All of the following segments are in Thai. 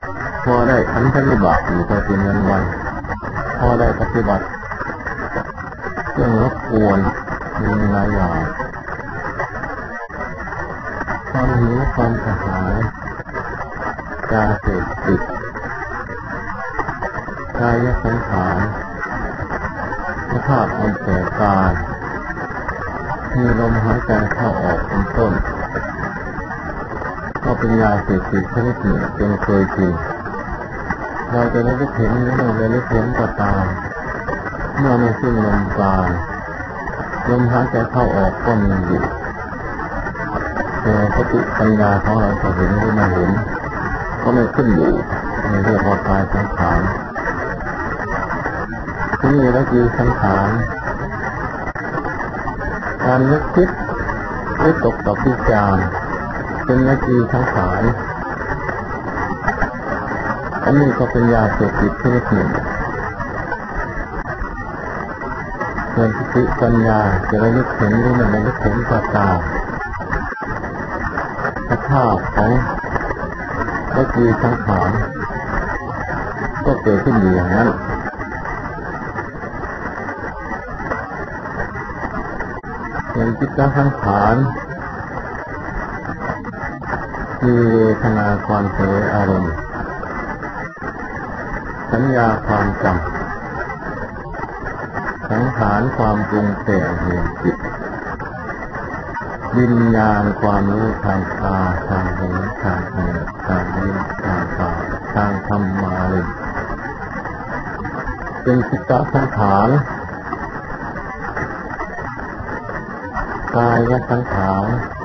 พอได้ขันธ์วิบากอยู่ไปเป็นวันพอได้ปฏิบัติเรื่องรบกวนมีหลายอย่างความหิวความกระหายยาเสพติดกายสังขารสภาพอันแก่กายมีลมหายใจเข้าออกเป็นต้นก็เป็นยาเสพติดชนิดหนึ่งจนเคยกินเราจะได้เห็นหรือไม่ได้เห็นก็ตามเมื่อไม่สิ้นลมกายลมหายใจเข้าออกก็มีอยู่แต่สติปัญญาของเราจะเห็นหรือไม่เห็นก็ไม่ขึ้นอยู่ในเรื่องกายสังขารที่นี่แล้วคือสังขารการนึกคิดวิตกต่อพิจารณ์เป็นนาทีสังขารอันนี้ก็เป็นยาเสพติดชนิดหนึ่งส่วนสติปัญญาจะระลึกเห็นหรือไม่ระลึกเห็นก็ตามสภาพของนาทีสังขารก็เกิดขึ้นอยู่อย่างนั้นส่วนจิตสังขารมีเวทนาความเฉยอารมณ์สัญญาความจำสังขารความปรุงแต่งแห่งจิตวิญญาณความรู้ทางตาทางหูทางจมูกทางลิ้นทางกายทางธรรมารมณ์เป็นจิตสังขารกายสังขาร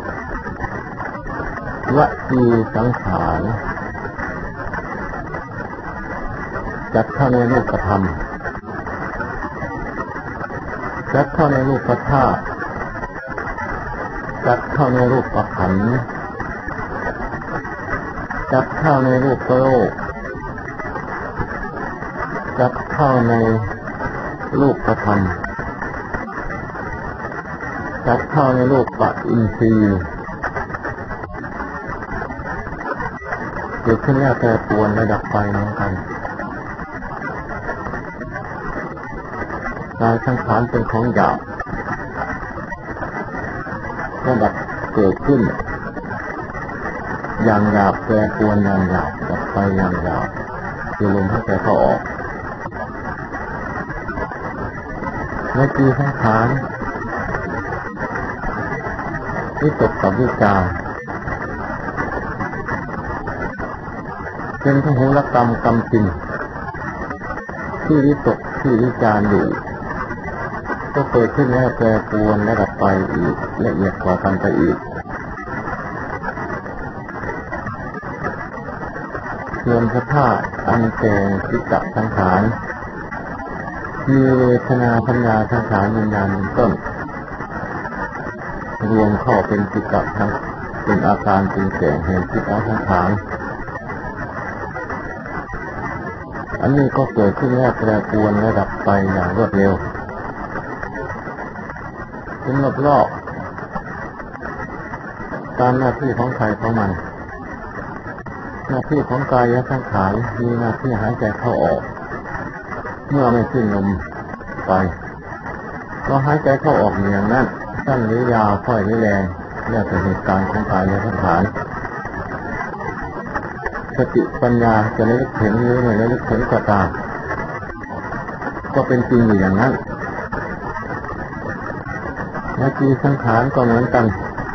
วจีสังขารจัดเข้าในรูปธรรมจัดเข้าในรูปธาตุจัดเข้าในรูปขันธ์จัดเข้าในรูปโลกจัดเข้าในรูปธรรมจัดเข้าในรูปอินทรีย์เกิดขึ้นแล้วแปรปรวนระดับไปเหมือนกันกายสังขารเป็นของหยาบระดับเกิดขึ้นอย่างหยาบแปรปรวนอย่างหยาบดับไปอย่างหยาบคือลมหายใจเข้าออกในจีสังขารวิตกกับวิจารเป็นพหุลกรรมกรรมจริงที่วิตกที่วิจารอยู่ก็เกิดขึ้นแล้วแปรปรวนและดับไปอีกละเอียดกว่ากันไปอีกส่วนสภาพอันแต่งจิตสังขารมีเวทนาสัญญาสังขารวิญญาณเป็นต้นรวมเข้าเป็นจิตทั้งเป็นอาการปรุงแต่งแห่งจิตสังขารอันนี้ก็เกิดขึ้นแล้วแปรปรวนและดับไปอย่างรวดเร็วเป็นรอบๆตามหน้าที่ของใครของมันหน้าที่ของกายสังขารมีหน้าที่หายใจเข้าออกเมื่อไม่สิ้นลมไปก็หายใจเข้าออกอย่างนั้นสั้นหรือยาวค่อยหรือแรงแล้วแต่เหตุการณ์ของกายสังขารสติปัญญาจะระลึกเห็นหรือไม่ระลึกเห็นก็ตามก็เป็นจริงอยู่อย่างนั้นนาทีสังขารก็เหมือนกัน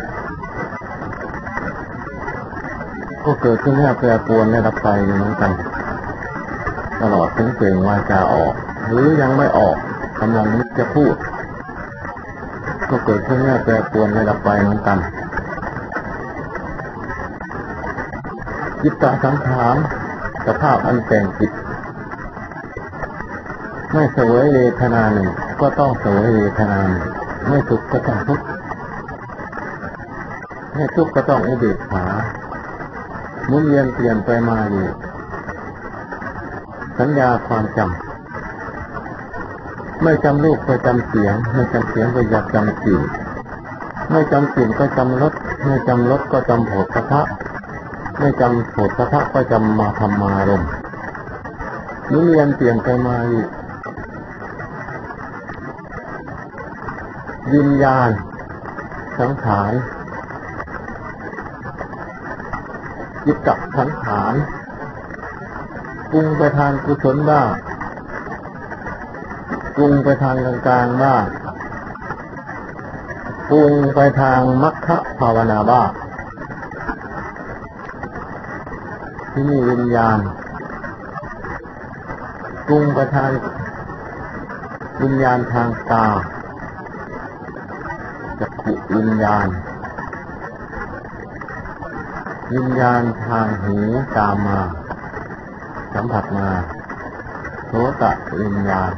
ก็เกิดขึ้นแล้วแปรปรวนและดับไปเหมือนกันตลอดถึงเปล่งวาจาออกหรือยังไม่ออกกำลังนึกจะพูดก็เกิดขึ้นแล้วแปรปรวนและดับไปเหมือนกันจิตตสังขารสภาพอันแต่งจิตไม่เสวยเวทนาหนึ่งก็ต้องเสวยเวทนาหนึ่งไม่ทุกข์ก็ต้องทุกข์ไม่ทุกข์ก็ต้องอุเบกขาหมุนเวียนเปลี่ยนไปมาอยู่สัญญาความจำไม่จำรูปก็จำเสียงไม่จำเสียงก็อยากจำกลิ่นไม่จำกลิ่นก็จำรสไม่จำรสก็จำโผฏฐัพพะไม่จำโสตทะก็จำมาธรรมารมณ์นี้เรียนเปลี่ยนไปมาอีกวิญญาณสังขารจิตตสังขารปรุงไปทางกุศลบ้างปรุงไปทางกลางๆบ้างปรุงไปทางมรรคภาวนาบ้างที่นี่วิญญาณปรุงไปทางวิญญาณทางตาจักขุวิญญาณวิญญาณทางหูตามมาสัมผัสมาโสตวิญญาณ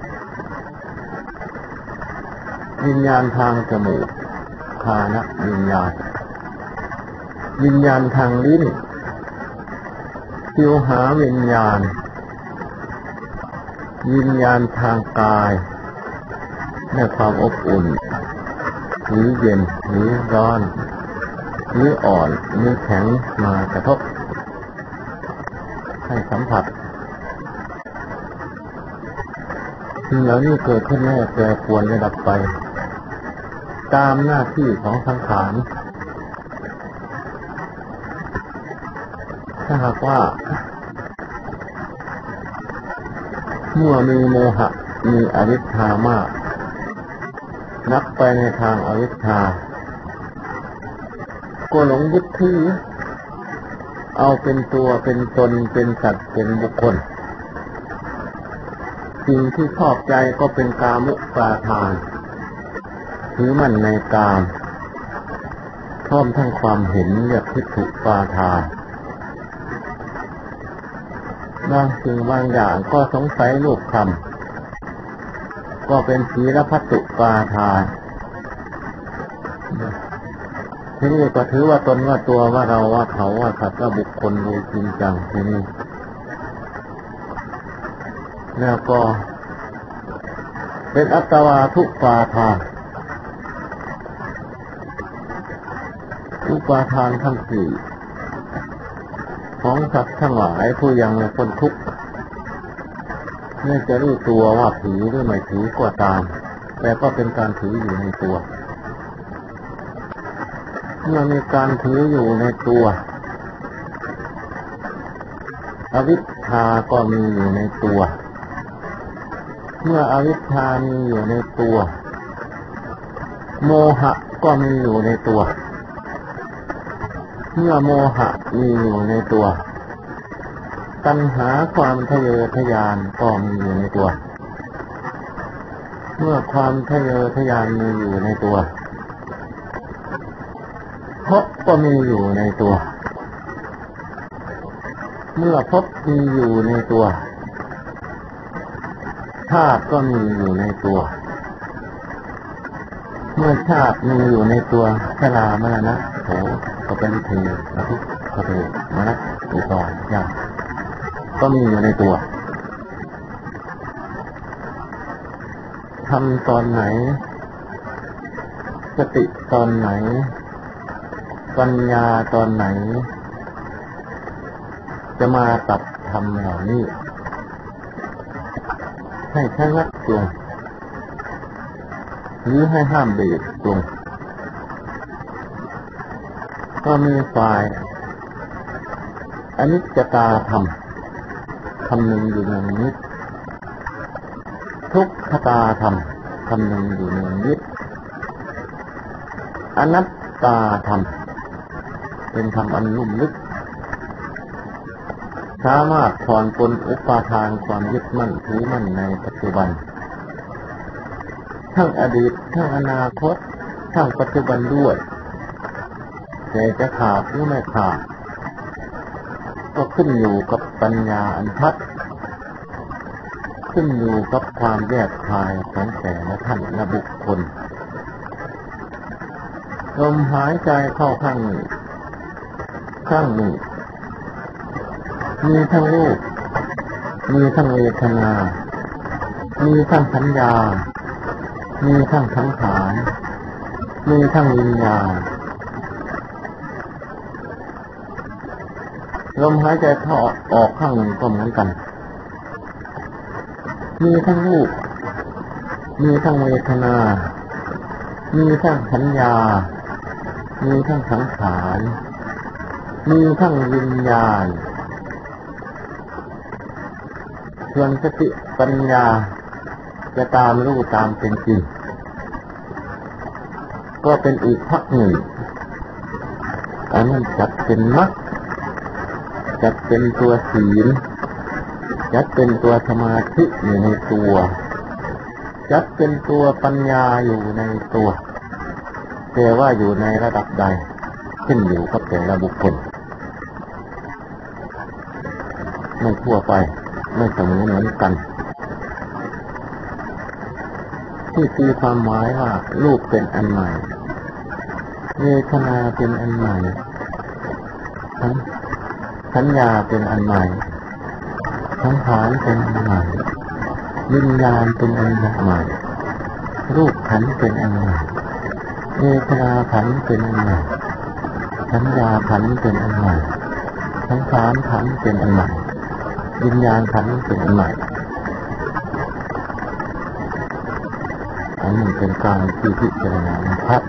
วิญญาณทางจมูกฆานวิญญาณวิญญาณทางลิ้นชิวหาวิญญาณวิญญาณทางกายได้ความอบอุ่นหรือเย็นหรือร้อนหรืออ่อนหรือแข็งมากระทบให้สัมผัสสิ่งเหล่านี้เกิดขึ้นแน่แปรปรวนและดับไปตามหน้าที่ของสังขารถ้าหากว่าเมื่อมีโมหะมีอวิชชามากนับไปในทางอวิชชาก็หลงยึดถือเอาเป็นตัวเป็นตนเป็นสัตว์เป็นบุคคลสิ่งที่ชอบใจก็เป็นกามุปาทานถือมั่นในกามพร้อมทั้งความเห็นเรียกทิฏฐิปาทานบางสิ่งบางอย่างก็สงสัยรูปคำก็เป็นศีลพัตตุปาทานที่นี่ก็ถือว่าตนว่าตัวว่าเราว่าเขาว่าสัตว์ว่าบุคคลโดยจริงจังที่นี่แล้วก็เป็นอัตตวาทุปาทานอุปาทานทั้งสี่ของสัตว์ทั้งหลายผู้ยังไม่พ้นทุกข์ไม่จะรู้ตัวว่าถือหรือไม่ถือก็ตามแต่ก็เป็นการถืออยู่ในตัวเมื่อมีการถืออยู่ในตัวอวิชชาก็มีอยู่ในตัวเมื่ออวิชชามีอยู่ในตัวโมหะก็มีอยู่ในตัวเมื่อโมหะมีอยู่ในตัวตัณหาความทะเยอทะยานก็มีอยู่ในตัวเมื่อความทะเยอทะยานมีอยู่ในตัวภพก็มีอยู่ในตัวเมื่อภพมีอยู่ในตัวชาติก็มีอยู่ในตัวเมื่อชาติมีอยู่ในตัวชรามรณะโสก็เป็นวิธีอทุกขโทมรณะอุปาญาก็มีอยู่ในตัวทำตอนไหนสติตอนไหนปัญญาตอนไหนจะมาตัดธรรมเหล่านี้ให้ชะงักลงหรือให้ห้ามเบรกลงก็มีฝ่ายอนิจจตาธรรมคำหนึ่งอยู่ในนิจทุกขตาธรรมคำหนึ่งอยู่ในนิจอนัตตาธรรมเป็นธรรมอันลุ่มลึกสามารถถอนปลอุปาทานความยึดมั่นถือมั่นในปัจจุบันทั้งอดีตทั้งอนาคตทั้งปัจจุบันด้วยแต่จะขาดหรือไม่ขาดก็ขึ้นอยู่กับปัญญาอันชัดขึ้นอยู่กับความแยกคายของแต่ละท่านและบุคคลลมหายใจเข้าข้างหนึ่งมีทั้งรูปมีทั้งเวทนามีทั้งสัญญามีทั้งสังขารมีทั้งวิญญาณลมหายใจเข้าออกข้างหนึ่งก็เหมือนกันมีทั้งรูปมีทั้งเวทนามีทั้งสัญญามีทั้งสังขารมีทั้งวิญญาณส่วนสติปัญญาจะตามรู้ตามเป็นจริงก็เป็นอีกพักหนึ่งอันนั้นจัดเป็นมรรคจัดเป็นตัวศีลจัดเป็นตัวสมาธิอยู่ในตัวจัดเป็นตัวปัญญาอยู่ในตัวแต่ว่าอยู่ในระดับใดขึ้นอยู่กับแต่ละบุคคลไม่ทั่วไปไม่เสมอเหมือนกันที่ตีความหมายว่ารูปเป็นอันใหม่เวทนาเป็นอันใหม่สัญญาเป็นอันใหม่สังขารเป็นอันใหม่วิญญาณเป็นอันใหม่รูปขันธ์เป็นอันใหม่เวทนาขันธ์เป็นอันใหม่สัญญาขันธ์เป็นอันใหม่สังขารขันธ์เป็นอันใหม่วิญญาณขันธ์เป็นอันใหม่อันนี้เป็นการที่พิจารณาครับ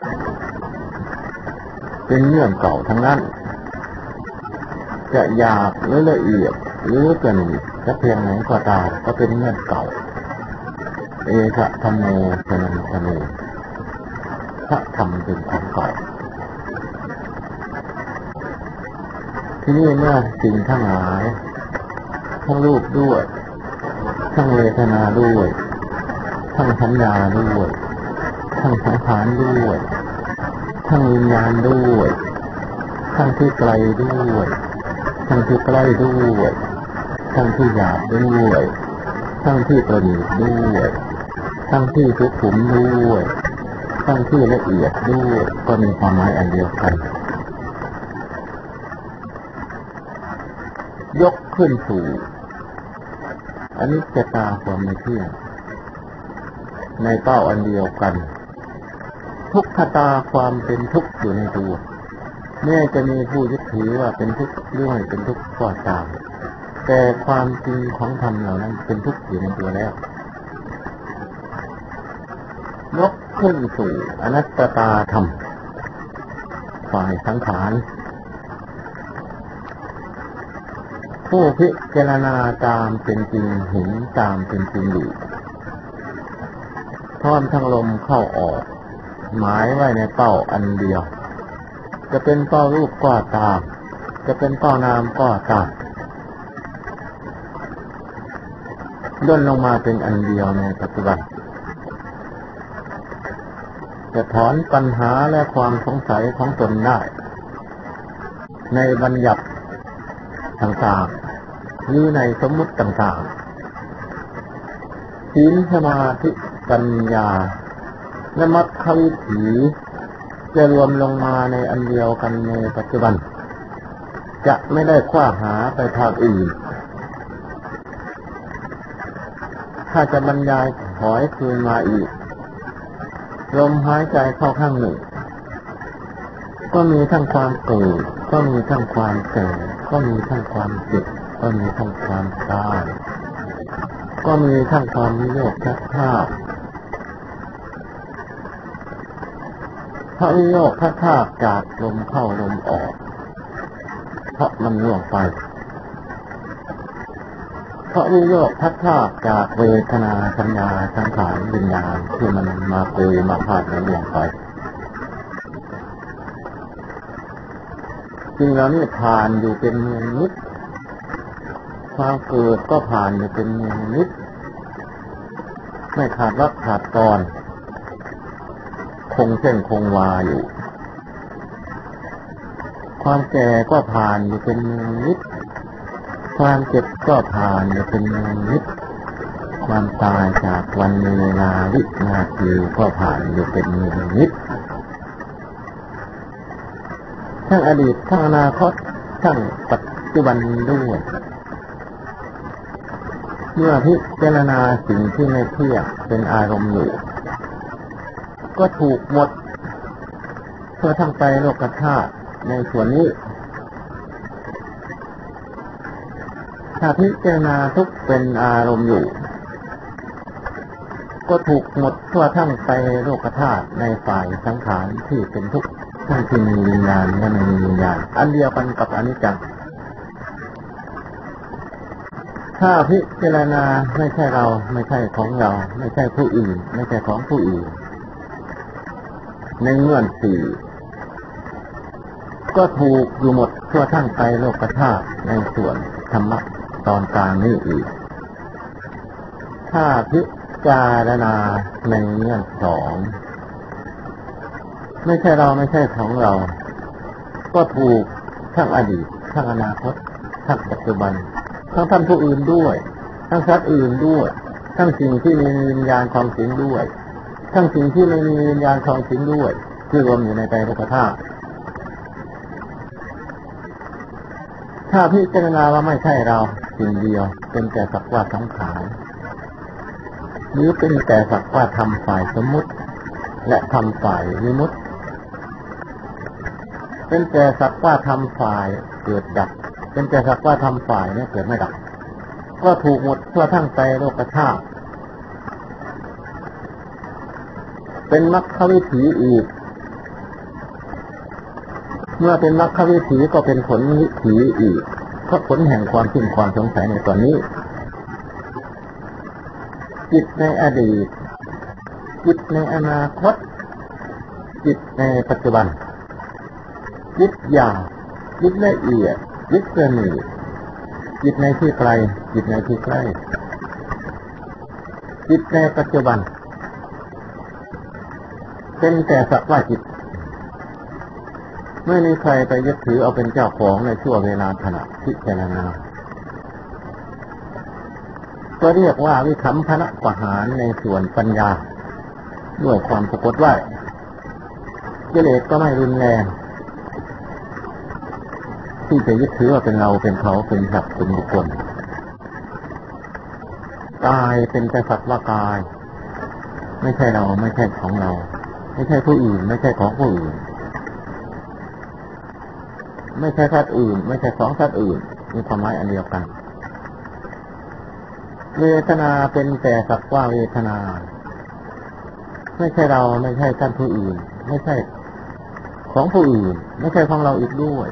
เป็นเรื่องเก่าทั้งนั้นจะหยาบหรือละเอียดหรือเกินจะเพียงไหนก็ตามก็เป็นเรื่องเก่าเอกะธรรมโมสนันทโนพระธรรมเป็นของเก่าที่นี่เมื่อสิ่งทั้งหลายทั้งรูปด้วยทั้งเวทนาด้วยทั้งสัญญาด้วยทั้งสังขารด้วยทั้งวิญญาณด้วยทั้งที่ไกลด้วยทั้งที่ใกล้ด้วยทั้งที่หยาบด้วยทั้งที่ประณีตด้วยทั้งที่สุขุมด้วยทั้งที่ละเอียดด้วยก็มีความหมายอันเดียวกันยกขึ้นสู่อนิจจตาความไม่เที่ยงในเป้าอันเดียวกันทุกขตาความเป็นทุกข์อยู่ในตัวแม้จะมีผู้ยึดถือว่าเป็นทุกข์หรือไม่เป็นทุกข์ก็ตามแต่ความจริงของธรรมเหล่านั้นเป็นทุกข์อยู่ในตัวแล้วยกขึ้นสู่อนัตตาธรรมฝ่ายสังขารผู้พิจารณาตามเป็นจริงเห็นตามเป็นจริงอยู่พร้อมทั้งลมเข้าออกหมายไว้ในเป้าอันเดียวจะเป็นเป้ารูปก็ตามจะเป็นเป้านามก็ตามย่นลงมาเป็นอันเดียวในปัจจุบันจะถอนปัญหาและความสงสัยของตนได้ในบัญญัติต่างๆหรือในสมมุติต่างๆศีลสมาธิปัญญาและมรรควิถีจะรวมลงมาในอันเดียวกันในปัจจุบันจะไม่ได้คว้าหาไปทางอื่นถ้าจะบรรยายถอยคืนมาอีกลมหายใจเข้าข้างหนึ่งก็มีทั้งความเกิดก็มีทั้งความแก่ก็มีทั้งความเจ็บก็มีทั้งความตายก็มีทั้งความวิโยคทัศน์พระวิโยคทัศน์จากลมเข้าลมออกเพราะมันล่วงไปเพราะวิโยคทัศน์จากเวทนาสัญญาสังขารวิญญาณที่มันมาเกยมาพาดแล้วล่วงไปจริงแล้วนี่ผ่านอยู่เป็นเมืองนิดความเกิดก็ผ่านอยู่เป็นเมืองนิดไม่ขาดวักขาดตอนคงเส้นคงวาอยู่ความแก่ก็ผ่านอยู่เป็นเมืองนิดความเจ็บก็ผ่านอยู่เป็นเมืองนิดความตายจากวันเวลาวินาทีก็ผ่านอยู่เป็นเมืองนิดทั้งอดีตทั้งอนาคตทั้งปัจจุบันด้วยเมื่อพิจารณาสิ่งที่ไม่เที่ยงเป็นอารมณ์อยู่ก็ถูกหมดเพื่อทั้งใจโลกธาตุในส่วนนี้ถ้าพิจารณาทุกข์เป็นอารมณ์อยู่ก็ถูกหมดทั่วทั้งไปโลกธาตุในฝ่ายสังขารที่เป็นทุกข์ทั้งที่มีวิญญาณและไม่มีวิญญาณอันเดียวกันกับอนิจจังถ้าพิจารณาไม่ใช่เราไม่ใช่ของเราไม่ใช่ผู้อื่นไม่ใช่ของผู้อื่นในเงื่อนสี่ก็ถูกอยู่หมดทั่วทั้งไปโลกธาตุในส่วนธรรมะตอนกลางนี้อีกถ้าพิจารณาในเงื่อนสองไม่ใช่เราไม่ใช่ของเราก็ถูกทั้งอดีตทั้งอนาคตทั้งปัจจุบันทั้งท่านผู้อื่นด้วยทั้งสัตว์อื่นด้วยทั้งสิ่งที่มีวิญญาณครองสิงด้วยทั้งสิ่งที่ไม่มีวิญญาณครองสิงด้วยที่รวมอยู่ในไตรโลกธาตุถ้าพิจารณาว่าไม่ใช่เราสิ่งเดียวเป็นแต่สักว่าสังขารหรือเป็นแต่สักว่าทำฝ่ายสมมุติและทำฝ่ายวิมุตติเป็นแต่สักว่าทำฝ่ายเกิดดับเป็นแต่สักว่าทำฝ่ายเนี่ยเกิดไม่ดับก็ถูกหมดทั่วทั้งไตรโลกธาตุเป็นมรรควิถีอีกเมื่อเป็นมรรควิถีก็เป็นผลวิถีอีกเพราะผลแห่งความสิ้นความสงสัยในตอนนี้จิตในอดีตจิตในอนาคตจิตในปัจจุบันจิตหยาบจิตละเอียดจิตประณีตจิตในที่ไกลจิตในที่ใกล้จิตในปัจจุบันเป็นแต่สักว่าจิตไม่มีใครไปยึดถือเอาเป็นเจ้าของในช่วงเวลาขณะพิจารณาก็เรียกว่าวิคัมภนปหารในส่วนปัญญาด้วยความสะกดไว้กิเลสก็ไม่รุนแรงที่จะยึดถือว่าเป็นเราเป็นเขาเป็นสัตว์เป็นบุคคลกายเป็นแต่สัตว์ว่ากายไม่ใช่เราไม่ใช่ของเราไม่ใช่ผู้อื่นไม่ใช่ของผู้อื่นไม่ใช่สัตว์อื่นไม่ใช่ของสัตว์อื่นมีความหมายอันเดียวกันเวทนาเป็นแต่สักว่าเวทนาไม่ใช่เราไม่ใช่ท่านผู้อื่นไม่ใช่ของผู้อื่นไม่ใช่ของเราอีกด้วย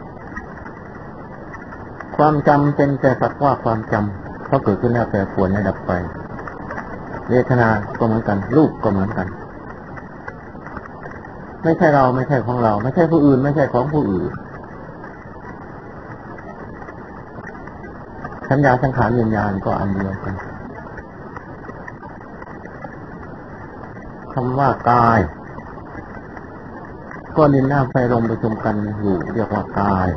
ความจำเป็นแต่สักว่าความจำเพราะเกิดขึ้นแล้วแปรปรวนและดับไปเวทนาก็เหมือนกันรูปก็เหมือนกันไม่ใช่เราไม่ใช่ของเราไม่ใช่ผู้อื่นไม่ใช่ของผู้อื่นสัญญาสังขารวิญญาณก็อันเดียวกันคำว่ากายก็ดินน้ำไฟลมประชุมกันอยู่เรียกว่ากาย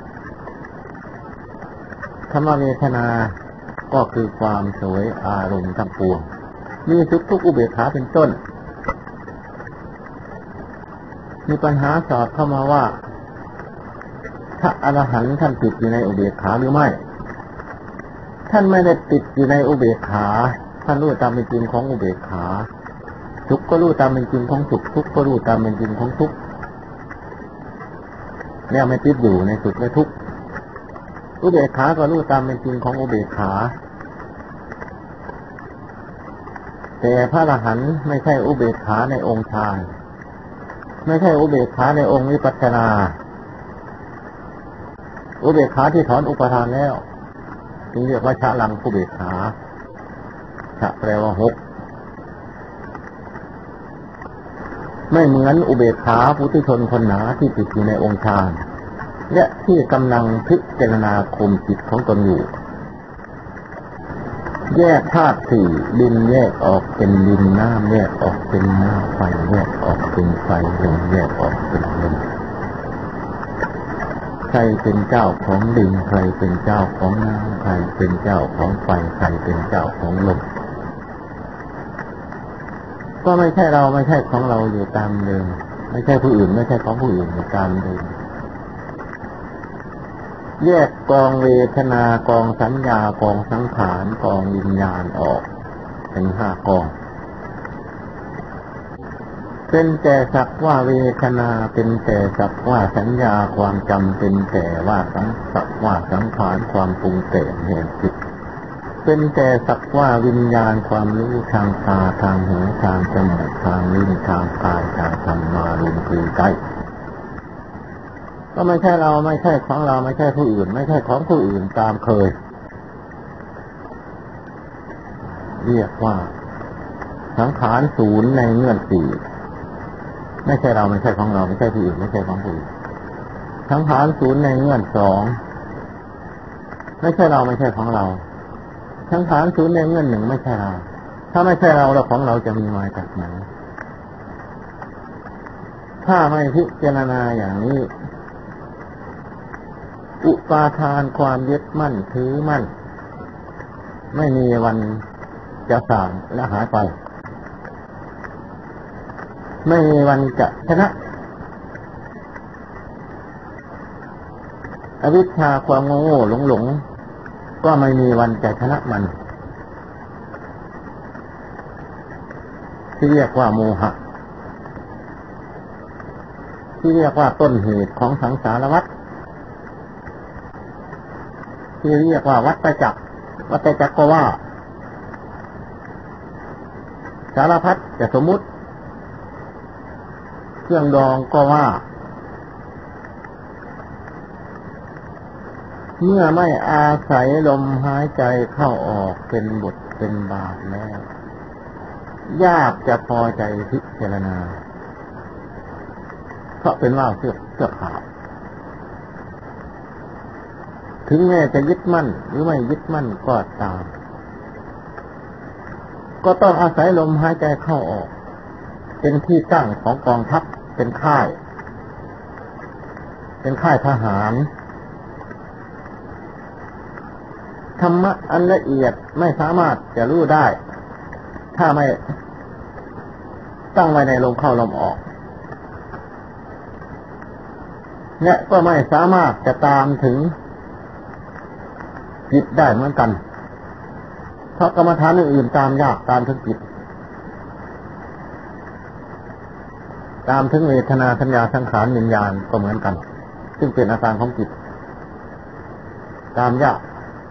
คำว่าเวทนาก็คือความสวยอารมณ์ทั้งปวงมีสุขทุกข์อุเบกขาเป็นต้นมีปัญหาสอบเข้ามาว่าพระอรหันต์ท่านติดอยู่ในอุเบกขาหรือไม่ท่านไม่ได้ติดอยู่ในอุเบกขาท่านรู้ตามเป็นจริงของอุเบกขาทุกข์ก็รู้ตามเป็นจริงของสุขทุกข์ก็รู้ตามเป็นจริงของทุกข์แล้วไม่ติดอยู่ในสุขและทุกข์อุเบกขาก็รู้ตามเป็นจริงของอุเบกขาแต่พระอรหันต์ไม่ใช่อุเบกขาในองค์ฌานไม่ใช่อุเบกขาในองค์วิปัสสนาอุเบกขาที่ถอนอุปทานแล้วจึงเรียกว่าชะลังอุเบกขาชะแปลว่าหกไม่เหมือนอุเบกขาปุถุชนคนหนาที่ติดอยู่ในองค์ฌานและที่กำลังพิจารณาคุมจิตของตนอยู่แยกธาตุสี่ดินแยกออกเป็นดินน้ำแยกออกเป็นน้ำไฟแยกออกเป็นไฟลมแยกออกเป็นลมใครเป็นเจ้าของดินใครเป็นเจ้าของน้ำใครเป็นเจ้าของไฟใครเป็นเจ้าของลมก็ไม่ใช่เราไม่ใช่ของเราอยู่ตามเดิมไม่ใช่ผู้อื่นไม่ใช่ของผู้อื่นอยู่ตามเดิมแยกกองเวทนากองสัญญากองสังขารกองวิญญาณออกเป็นห้ากองเป็นแต่สักว่าเวทนาเป็นแต่สักว่าสัญญาความจำเป็นแต่ว่าสักว่าสังขารความปรุงแต่งแห่งจิตเป็นแต่สักว่าวิญญาณความรู้ทางตาทางหูทางจมูกทางลิ้นทางกายทางธรรมารมณ์คือใจก็ไม่ใช่เราไม่ใช่ของเราไม่ใช่ผู้อื่นไม่ใช่ของผู้อื่นตามเคยเรียกว่าสังขารศูนย์ในเงื่อนสี่ไม่ใช่เราไม่ใช่ของเราไม่ใช่ผู้อื่นไม่ใช่ของผู้อื่นสังขารศูนย์ในเงื่อนสองไม่ใช่เราไม่ใช่ของเราสังขารศูนย์ในเงื่อนหนึ่งไม่ใช่เราถ้าไม่ใช่เราแล้วของเราจะมีมาจากไหนถ้าไม่พิจารณาอย่างนี้อุปาทานความยึดมั่นถือมั่นไม่มีวันจะสางและหายไปไม่มีวันจะชนะอวิชชาความโง่หลงก็ไม่มีวันจะชนะมันที่เรียกว่าโมหะที่เรียกว่าต้นเหตุของสังสารวัฏที่เรียกว่าวัฏจักรก็ว่าสารพัดจะสมมุติเครื่องดองก็ว่าเมื่อไม่อาศัยลมหายใจเข้าออกเป็นบทเป็นบาทแล้วยากจะพอใจพิจารณาเพราะเป็นว่าเสื้อขาดถึงแม้จะยึดมั่นหรือไม่ยึดมั่นก็ตามก็ต้องอาศัยลมหายใจเข้าออกเป็นที่ตั้งของกองทัพเป็นค่ายทหารธรรมะอันละเอียดไม่สามารถจะรู้ได้ถ้าไม่ตั้งไว้ในลมเข้าลมออกและก็ไม่สามารถจะตามถึงจิตได้เหมือนกันเพราะกรรมฐานอื่นตามยากตามถึงจิตตามถึงเวทนาสัญญาสังขารวิญญาณก็เหมือนกันซึ่งเป็นอาการของจิตตามยาก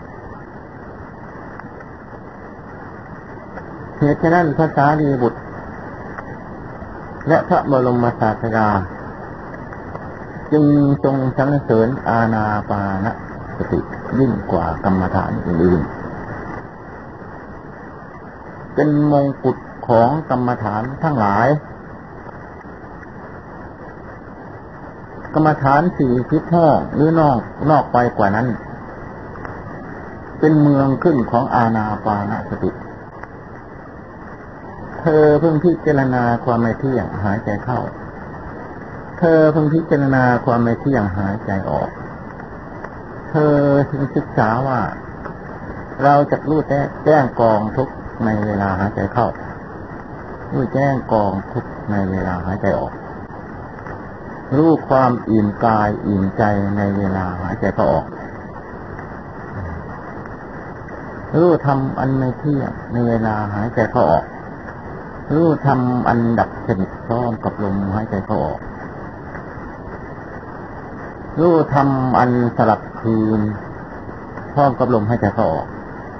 เหตุฉะนั้นพระสารีบุตรและพระบรมศาสดาจึงทรงสรรเสริญอานาปานสติยิ่งกว่ากรรมฐานอื่นๆเป็นมงกุฎของกรรมฐานทั้งหลายกรรมฐาน40ห้องหรือนอกไปกว่านั้นเป็นเมืองขึ้นของอานาปานสติเธอเพิ่งพิจารณาความไม่เที่ยงหายใจเข้าเธอเพิ่งพิจารณาความไม่เที่ยงหายใจออกเธอจึงศึกษาว่าเราจะรู้แจ้งกองทุกข์ในเวลาหายใจเข้ารู้แจ้งกองทุกข์ในเวลาหายใจออกรู้ความอิ่มกายอิ่มใจในเวลาหายใจเข้าออกรู้ธรรมอันไม่เที่ยงในเวลาหายใจเข้าออกรู้ธรรมอันดับสนิทพร้อมกับลมหายใจเข้าออกรู้ธรรมอันสลับคืนพร้อมกับลมหายใจเข้าออก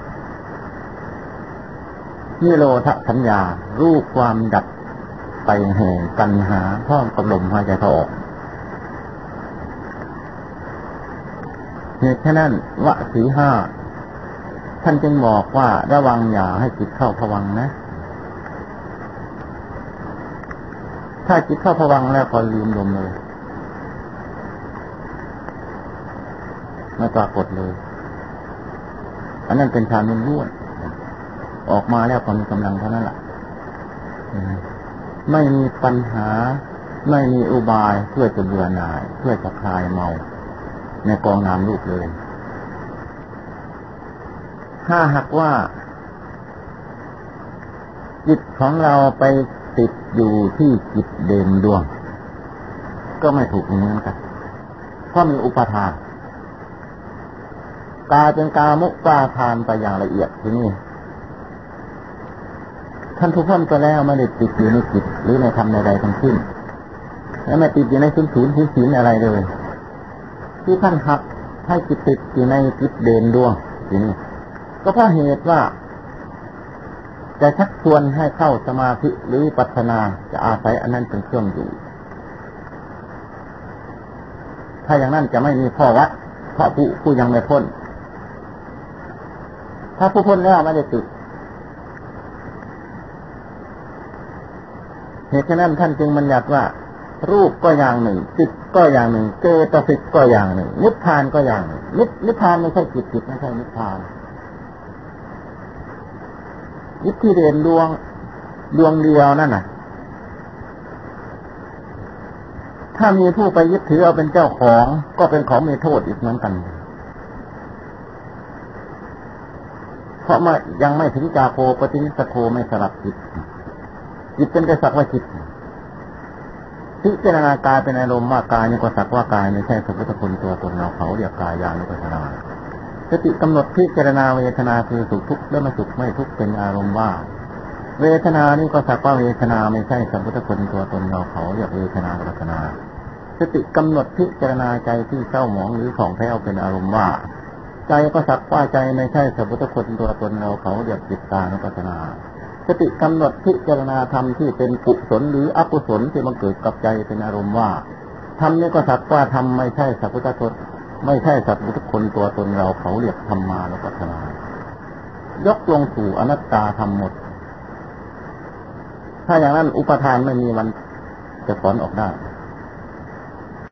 นิโรธสัญญารู้ความดับไปแห่งตัณหาพร้อมกับลมหายใจเข้าออกเหตุฉะนั้นวสีห้าท่านจึงบอกว่าระวังอย่าให้จิตเข้าภวังค์นะถ้าจิตเข้าภวังค์แล้วก็ลืมลมเลยไม่ปรากฏเลยอันนั้นเป็นฌานล้วนๆออกมาแล้วก็มีกำลังเท่านั้นแหละไม่มีปัญหาไม่มีอุบายเพื่อจะเบื่อหน่ายเพื่อจะคลายเมาในกองนามรูปเลยถ้าหากว่าจิตของเราไปติดอยู่ที่จิตเด่นดวงก็ไม่ถูกเหมือนกันเพราะมีอุปาทานกลายเป็นกามุปาทานไปอย่างละเอียดทีนี้ท่านผู้พ้นไปแล้วไม่ได้ติดอยู่ในจิตหรือในธรรมใดๆทั้งสิ้นและไม่ติดอยู่ในศูนย์ศีลอะไรเลยที่ท่านหัดให้จิตติดอยู่ในจิตเด่นดวงนี่ก็เพราะเหตุว่าจะชักชวนให้เข้าสมาธิหรือวิปัสสนาจะอาศัยอันนั้นเป็นเครื่องอยู่ถ้าอย่างนั้นจะไม่มีข้อวัดเพราะผู้ยังไม่พ้นถ้าผู้พ้นแล้วไม่ได้ติดเหตุฉะนั้นท่านจึงบัญญัติว่ารูปก็อย่างหนึ่งจิตก็อย่างหนึ่งเจตสิกก็อย่างหนึ่งนิพพานก็อย่างหนึ่งนิพพานไม่ใช่จิตไม่ใช่นิพพานยึดที่เด่นดวงเดียวนั่นน่ะถ้ามีผู้ไปยึดถือเอาเป็นเจ้าของก็เป็นของมีโทษอีกเหมือนกันเพราะยังไม่ถึงจาโคปฏินิสโคไม่สลับจิตเป็นแต่สักว่าจิตพิจารณากายเป็นอารมณ์ว่ากายนี่ก็สักว่ากายไม่ใช่สัพพุทธคุณตัวตนเราเขาเรียกกายญาณุปัสสนาสติกำหนดพิจารณาเวทนาคือสุขทุกข์และไม่สุขไม่ทุกข์เป็นอารมณ์ว่าเวทนานี่ก็สักว่าเวทนาไม่ใช่สัพพุทธคุณตัวตนเราเขาเรียกเวทนานุปัสสนาสติกำหนดพิจารณาใจที่เศร้าหมองหรือของแท้เป็นอารมณ์ว่าใจก็สักว่าใจไม่ใช่สัพพุทธคุณตัวตนเราเขาเรียกจิตตานุปัสสนาสติกำหนดพิจารณาธรรมที่เป็นกุศลหรืออกุศลที่มันเกิดกับใจเป็นอารมณ์ว่าธรรมนี้ก็สักว่าธรรมไม่ใช่สัพพุทธคุณไม่ใช่สัพพุทธคุณตัวตนเราเขาเรียกธรรมานุปัสสนายกลงสู่อนัตตาธรรมหมดถ้าอย่างนั้นอุปทานไม่มีวันจะถอนออกได้